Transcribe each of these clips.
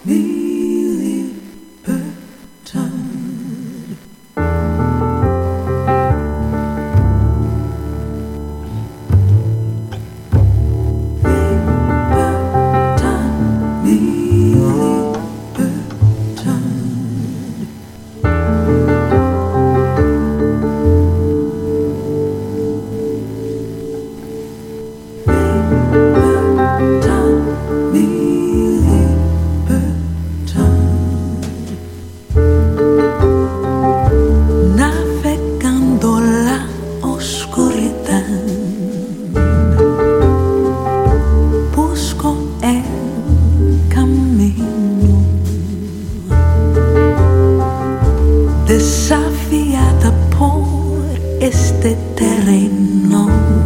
Desafiada por este terreno,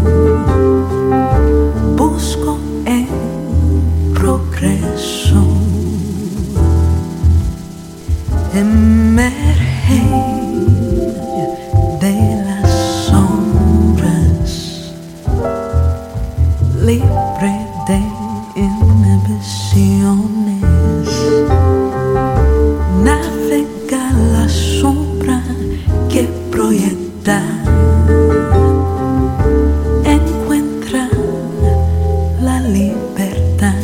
busco el progreso, emerger de las sombras, libre de inhibiciones, navega la sombra que proyecta, encuentra la libertad.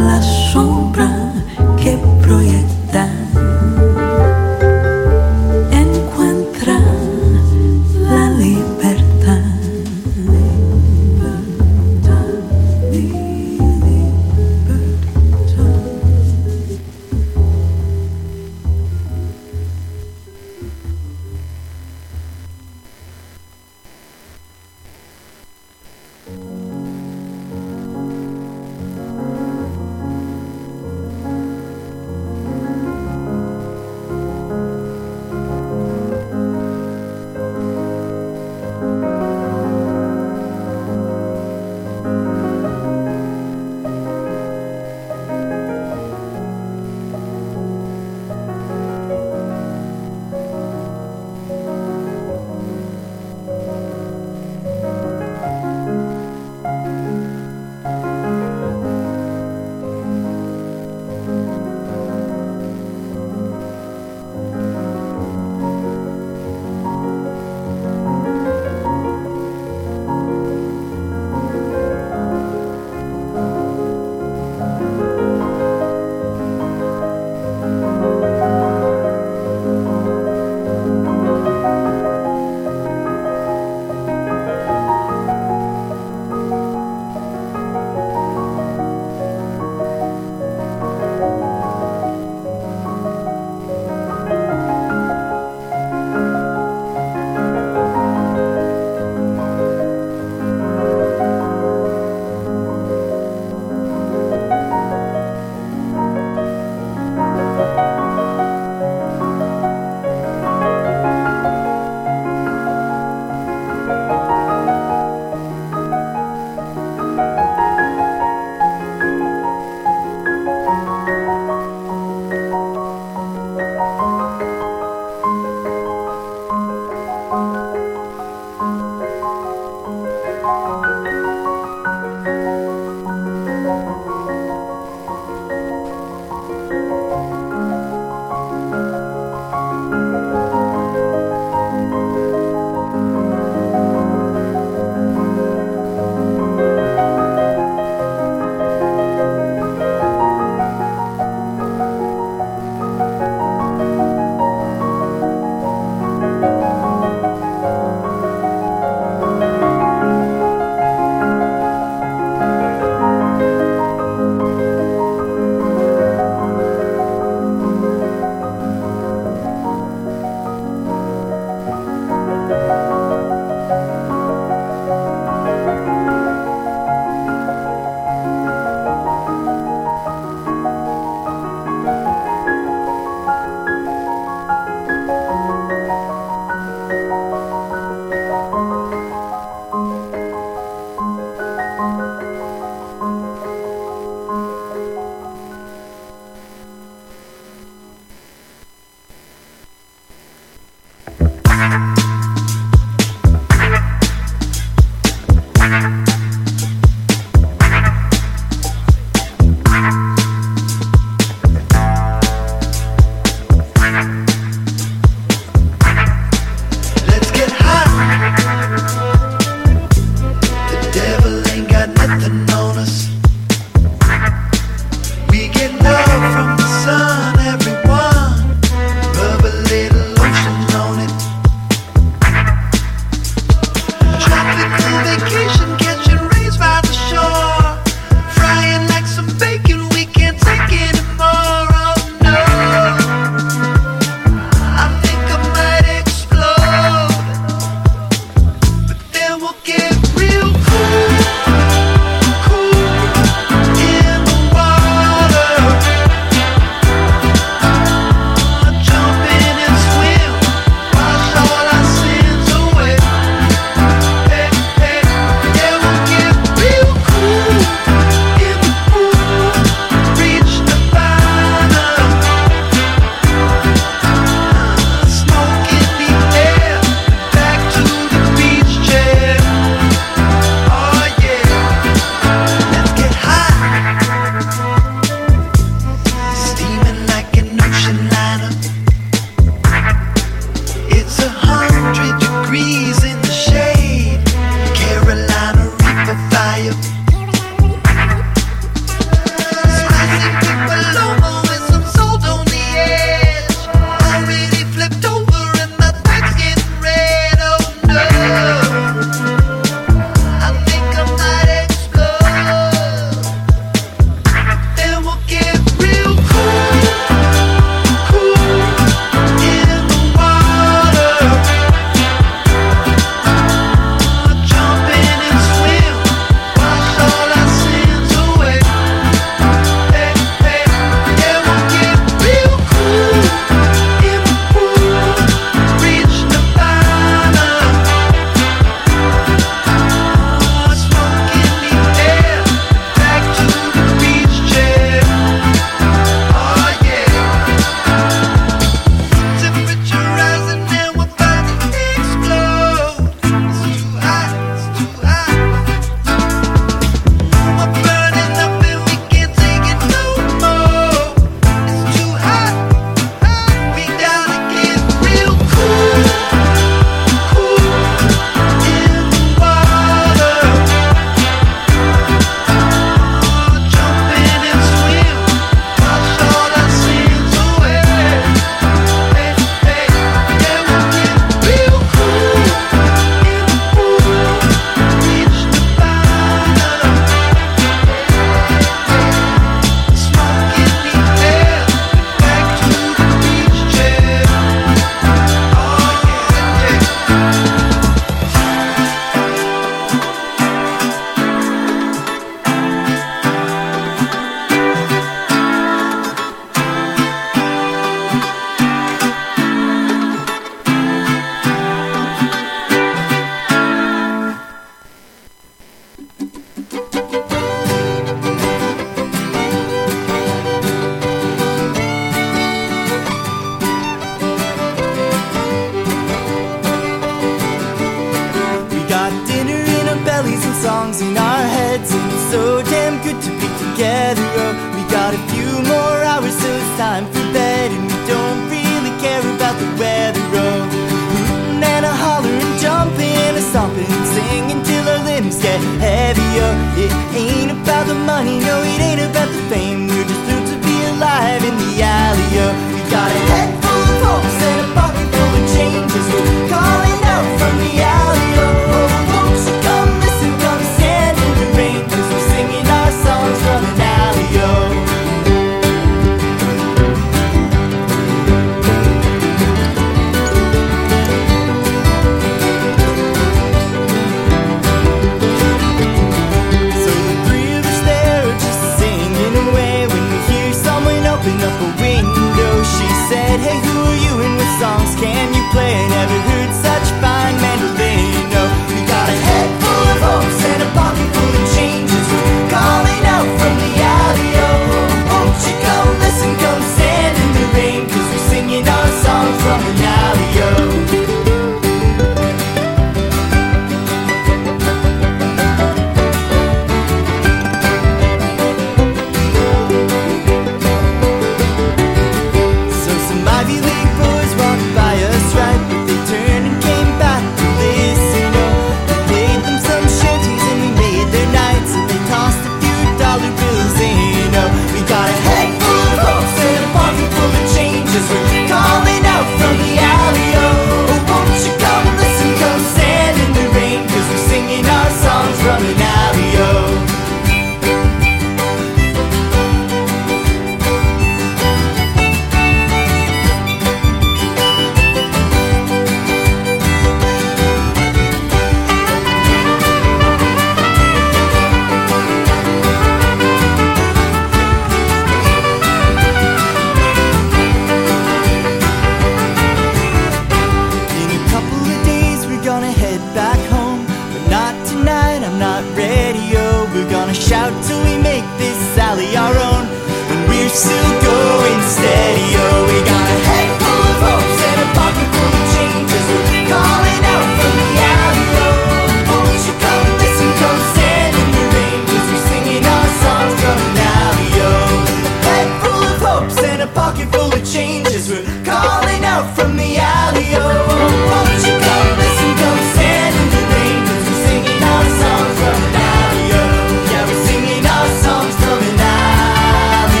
still going steady. Oh, we got a head full of hopes and a pocket full of changes. We're calling out from the alley. Oh, won't you come listen, come stand in the rain, 'cause we're singing our songs from an alley. Oh, head full of hopes and a pocket full of changes. We're calling out from the alley. Oh, won't you come listen, come stand in the rain, 'cause we're singing our songs from an alley. Oh, yeah, we're singing our songs from an alley.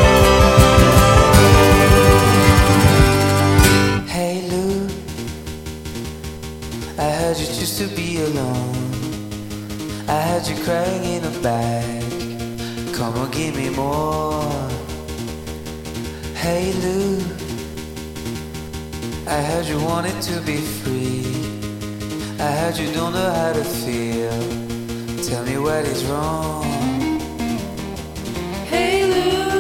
Oh, hey Lou, I heard you used to be alone. I heard you crying in the back. Come on, give me more. Hey Lou, I heard you wanted to be free. I heard you don't know how to feel. Tell me what is wrong. Hey Lou,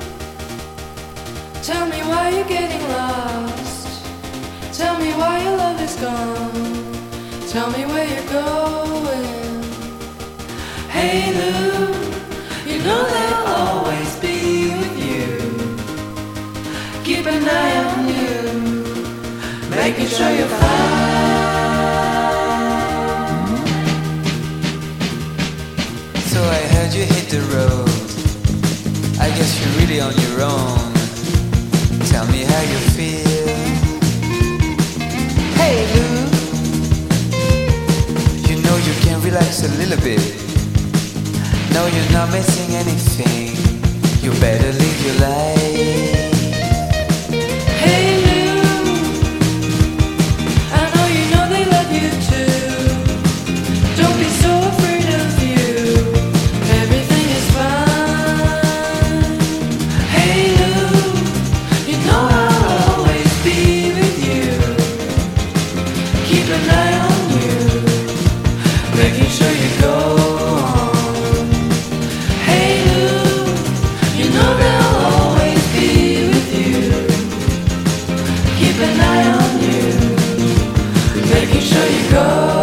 tell me why you're getting lost. Tell me why your love is gone. Tell me where you're going. Hey Lou, you know they'll always be with you. Keep an eye on you, making sure you're fine. So I heard you hit the road. I guess you're really on your own. Tell me how you feel. Hey Lou, you know you can relax a little bit. No, you're not missing anything. You better live your life. Hey Lou, I know you know they love you too. Don't be so afraid of you. Everything is fine. Hey Lou, you know I'll always be with you. Keep an eye on you, making sure you go on. Hey Lou, you know they'll always be with you. Keep an eye on you, making sure you go.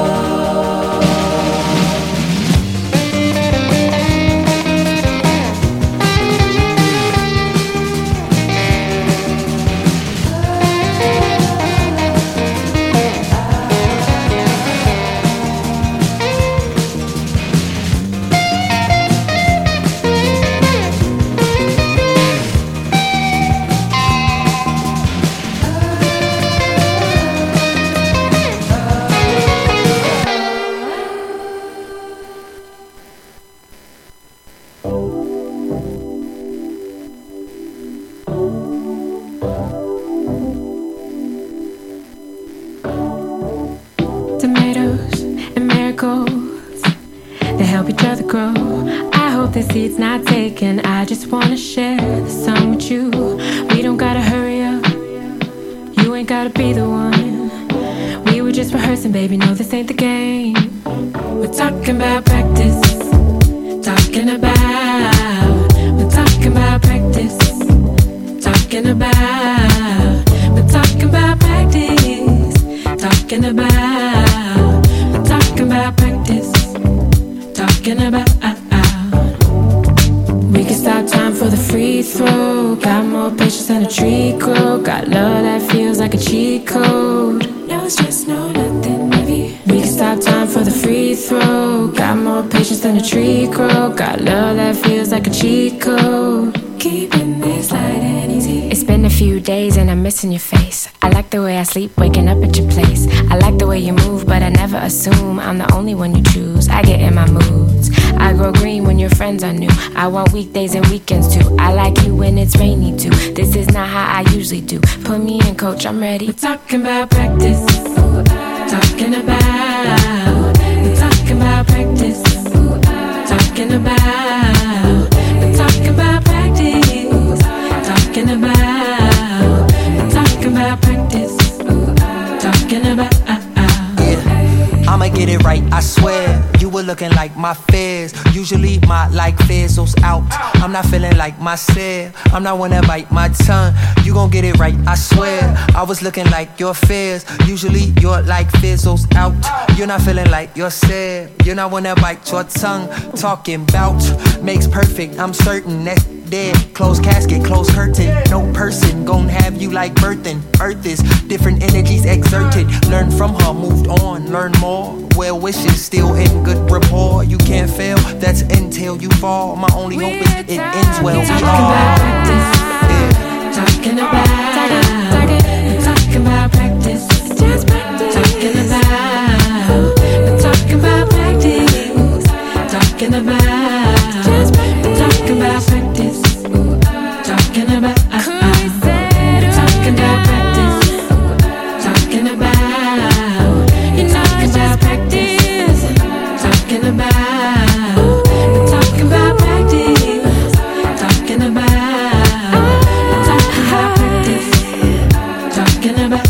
Tomatoes and marigolds, they help each other grow. I hope the seed's not taken. I just wanna share the sun with you. We don't gotta hurry up, you ain't gotta be the one. We were just rehearsing, baby, no, this ain't the game. We're talking about practice, talking about, we're talking about practice, talking about, we're talking about practice, talking about, we're talking about practice, talking about. We can stop time for the free throw. Got more patience than a tree grow. Got love that feels like a cheat code. No stress, no nothing heavy. We can stop time for the free throw. Got more patience than a tree grow. Got love that feels like a cheat code. Keeping this light and easy. It's been a few days and I'm missing your face. I like the way I sleep, waking up at your place. I like the way you move, but I never assume I'm the only one you choose. I get in my moods. I grow green when your friends are new. I want weekdays and weekends too. I like you when it's rainy too. This is not how I usually do. Put me in, coach, I'm ready. We're talking about practice, talking about, we're talking about practice, talking about, we're talking about practice, talking about, we're talking about practice, talking about. I'ma get it right, I swear. You were looking like my fears. Usually my like fizzles out. I'm not feeling like myself. I'm not one to bite my tongue. You gon' get it right, I swear. I was looking like your fears. Usually your like fizzles out. You're not feeling like yourself. You're not one to bite your tongue. Talking about makes perfect, I'm certain that get dead. Closed casket, closed curtain. No person gon' have you like birthing. Earth is different energies exerted. Learn from her, moved on, learn more. Well wishes, still in good rapport. You can't fail, that's until you fall. My only hope is it ends well. We Talking all about practice. Talking about practice. Just practice. Talking about practice. Talking about just practice. Talking about practice. Talking about talking about practice. Talking about you know it's just practice. Talking about practice. Talking about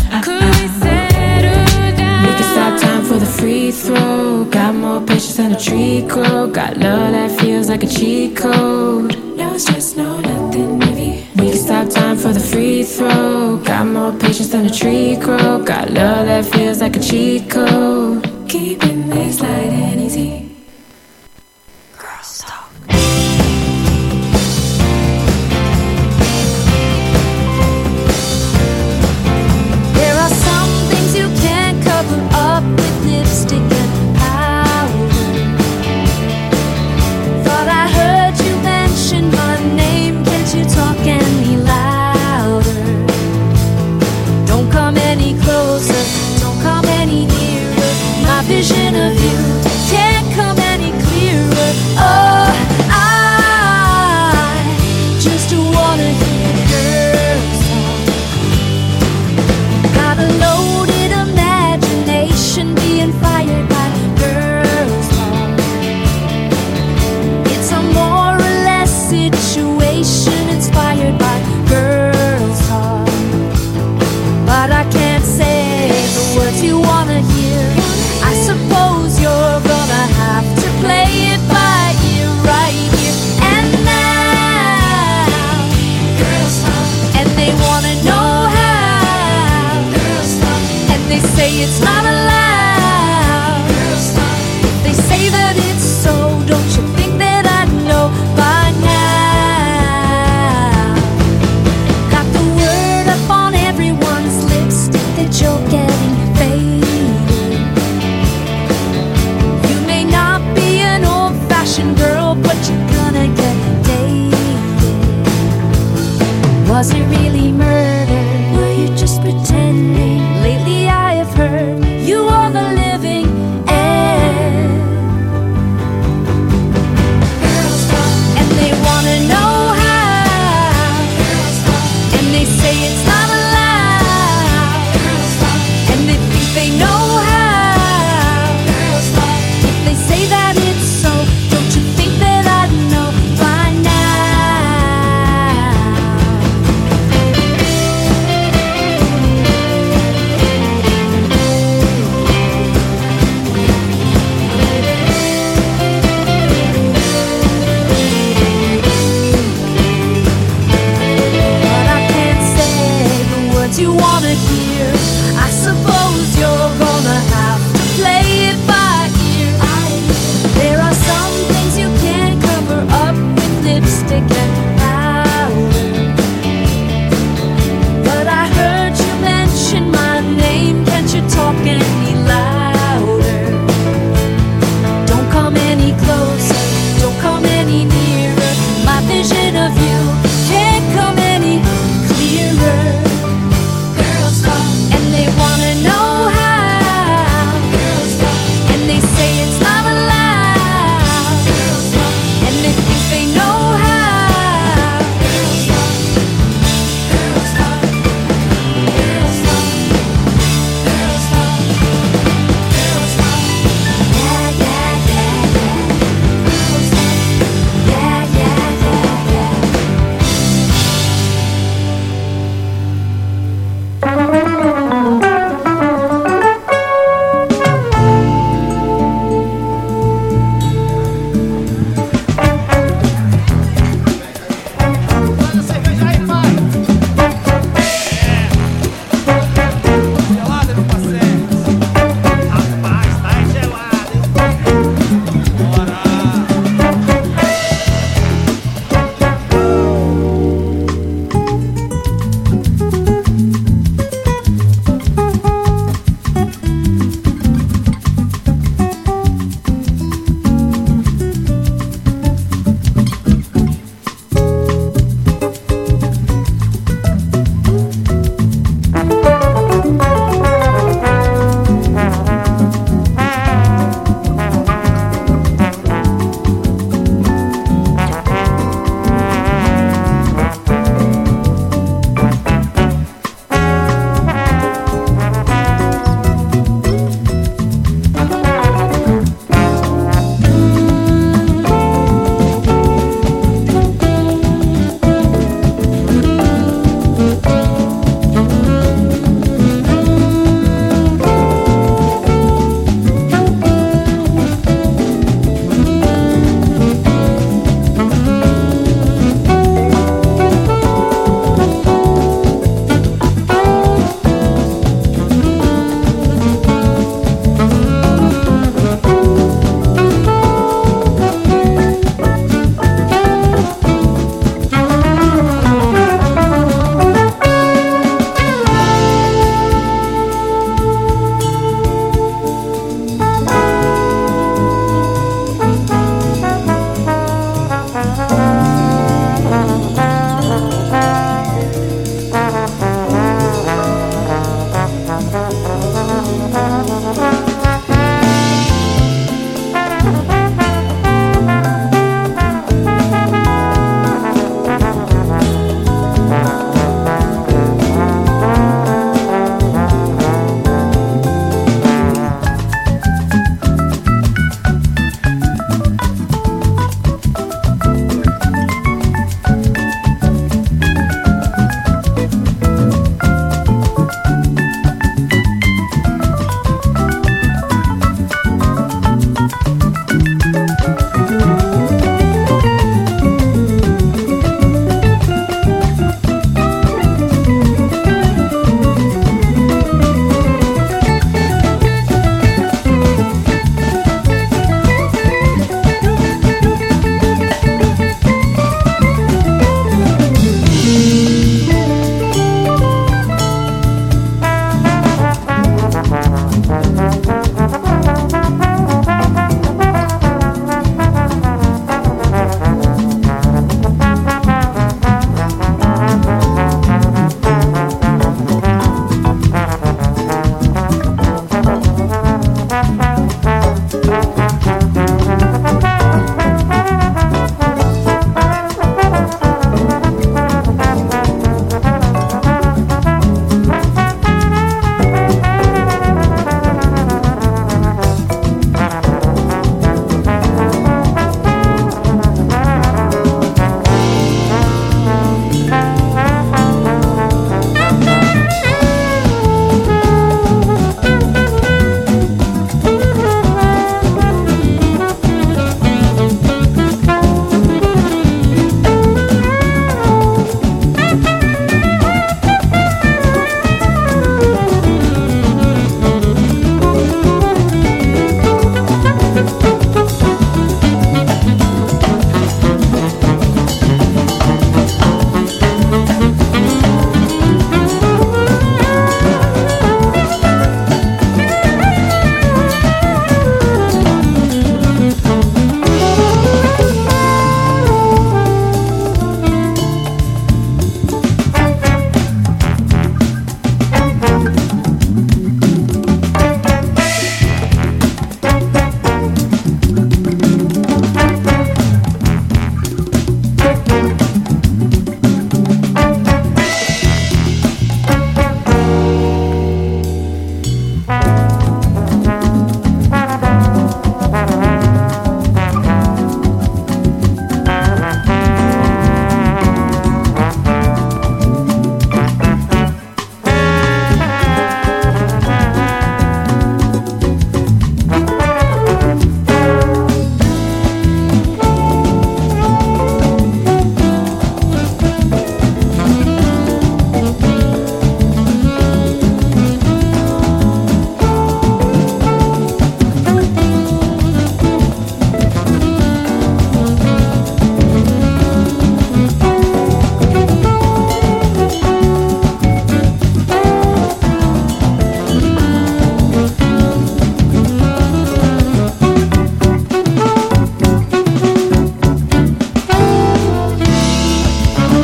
make it stop time for the free throw. Got more patience than a tree crow. Got love that feels like a cheat code. No stress, no nothing heavy. We can stop time for the free throw. Got more patience than a tree crow. Got love that feels like a cheat code. Keeping things light and easy. Girls talk. There are some things you can't cover up with lipstick and powder. Thought I heard you mention my name. Can't you talk any louder? Don't come any closer. Don't come any nearer. My vision of you can't come any clearer. Oh, I just wanna hear girls talk. Got a loaded imagination being fired by girls talk. It's a more or less situation inspired by girls talk. But I can't say the words you wanna hear. I suppose you're gonna have to play it by ear right here and now. Girls talk, and they wanna know how. Girls talk, and they say it's not allowed. Girls talk, they say that it's so. Don't you think that I'd know by now? Got the word up on everyone's lips that you're getting faded. You may not be an old-fashioned girl, but you're gonna get dated. Was it really murder? Were you just pretending? Lately I have heard you are the living end. Girls talk, and they wanna know how. Girls talk, and they say it's not allowed. Girls talk, and they think they know how. Girls talk, if they say that it's so, don't you think that I'd know by now?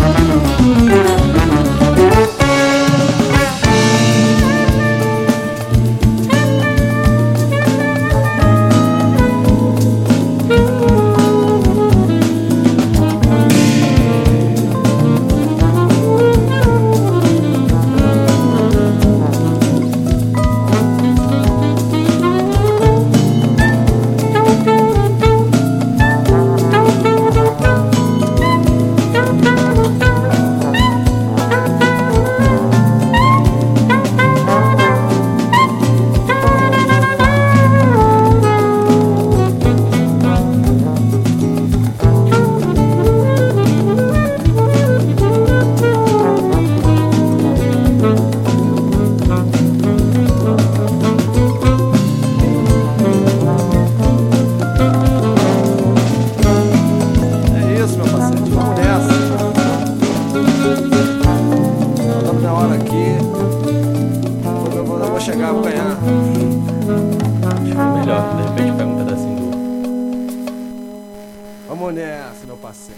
Vamos nessa, meu parceiro.